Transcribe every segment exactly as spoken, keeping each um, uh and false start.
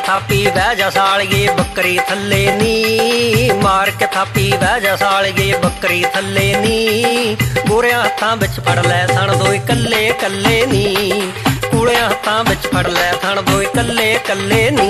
थापी बह जा सालिए बकरी थल्ले नी, मार के थापी बह जा सालिए बकरी थल्ले नी। गोरियां हत्थां विच फड़ लै थण दोए कल्ले कल्ले नी, कूलियां हत्थां विच फड़ लै थण दोए कल्ले कल्ले नी।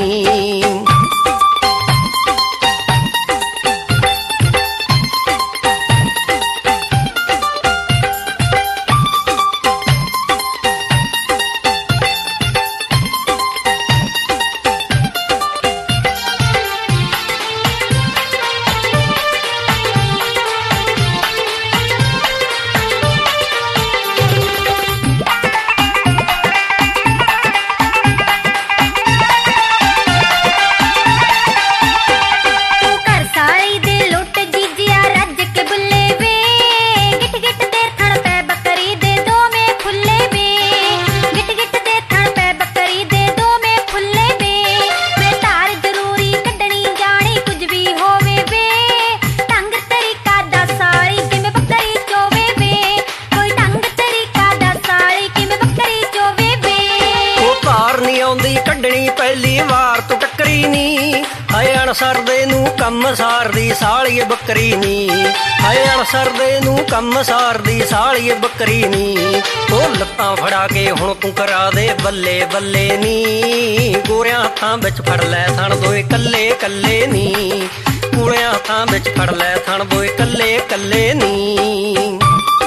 ਕੱਢਣੀ ਪਹਿਲੀ ਵਾਰ ਤੂੰ ਟੱਕਰੀ ਨੀ, ਹਾਏ ਅਣਸਰਦੇ ਨੂੰ ਕੰਮ ਸਾਰਦੀ ਸਾਲੀਏ ਬੱਕਰੀ ਨੀ, ਹਾਏ ਅਣਸਰਦੇ ਨੂੰ ਕੰਮ ਸਾਰਦੀ ਸਾਲੀਏ ਬੱਕਰੀ ਨੀ। ਉਹ ਲੱਤਾਂ ਫੜਾ ਕੇ ਹੁਣ ਤੂੰ ਕਰਾ ਦੇ ਬੱਲੇ ਬੱਲੇ ਨੀ, ਗੋਰਿਆਂ ਹੱਥਾਂ ਵਿੱਚ ਫੜ ਲੈ ਥਣ ਦੋਏ ਕੱਲੇ ਕੱਲੇ ਨੀ, ਕੂਲਿਆਂ ਹੱਥਾਂ ਵਿੱਚ ਫੜ ਲੈ ਥਣ ਦੋਏ ਕੱਲੇ ਕੱਲੇ ਨੀ।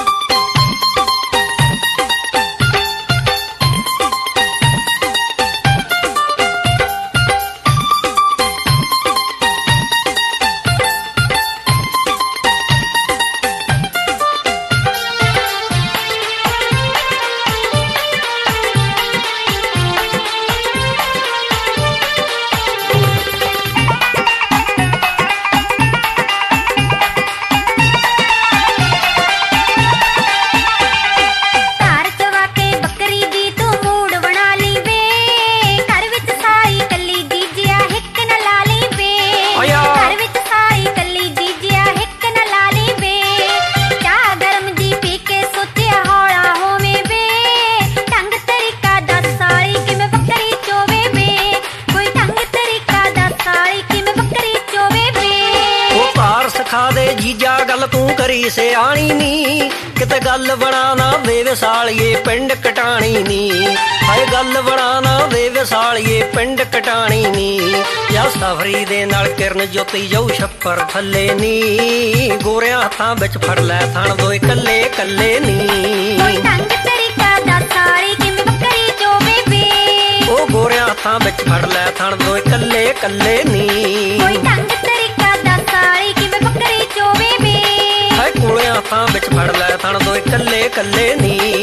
ਸਿਖਾ ਦੇ ਜੀਜਾ ਗੱਲ ਤੂੰ ਕਰੀ ਸਿਆਣੀ ਨੀ, ਕਿਤੇ ਗੱਲ ਬਣਾ ਨਾ ਦੇਵੇ ਸਾਲੀਏ ਪਿੰਡ ਕਟਾਣੀ ਨੀ, ਹਾਏ ਗੱਲ ਬਣਾ ਨਾ ਦੇਵੇ ਸਾਲੀਏ ਪਿੰਡ ਕਟਾਣੀ ਨੀ। ਜਾਂ ਸਫਰੀ ਦੇ ਨਾਲ ਕਿਰਨ ਜੋਤੀ ਜਾਊ ਛੱਪਰ ਥੱਲੇ ਨੀ, ਗੋਰਿਆਂ ਹੱਥਾਂ ਵਿੱਚ ਫੜ ਲੈ ਥਣ ਦੋਏ ਕੱਲੇ ਕੱਲੇ ਨੀ। ਉਹ ਗੋਰਿਆਂ ਹੱਥਾਂ ਵਿੱਚ ਫੜ ਲੈ ਥਣ ਦੋਏ ਕੱਲੇ ਕੱਲੇ ਨੀ, ਕੂਲਿਆਂ ਹੱਥਾਂ ਵਿੱਚ ਫੜ ਲੈ ਥਣ ਦੋਏ ਕੱਲੇ ਕੱਲੇ ਨੀ।